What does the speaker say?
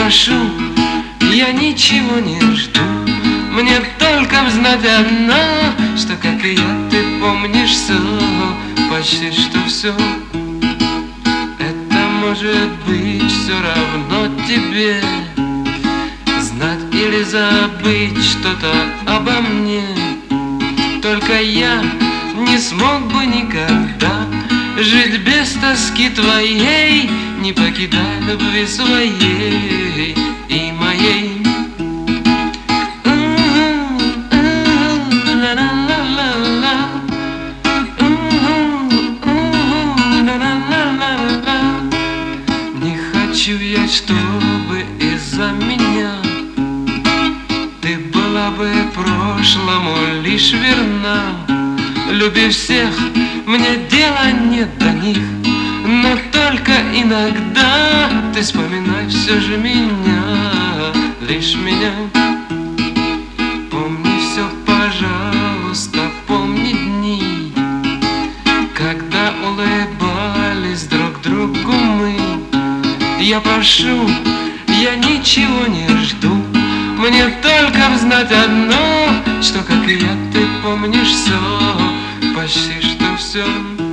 прошу, я ничего не жду. Мне только знать одно, что, как и я, ты помнишь все, почти что все. Это может быть все равно тебе, знать или забыть что-то обо мне. Только я не смог бы никогда жить без тоски твоей, не покидая любви своей и моей. Не хочу я, чтобы из-за меня ты была бы прошлому лишь верна. Люби всех, мне дела нет до них, но только иногда ты вспоминай все же меня, лишь меня. Помни все, пожалуйста, помни дни, когда улыбались друг другу мы. Я прошу, я ничего не жду, мне только знать одно, что, как и я, ты помнишь все, почти что все.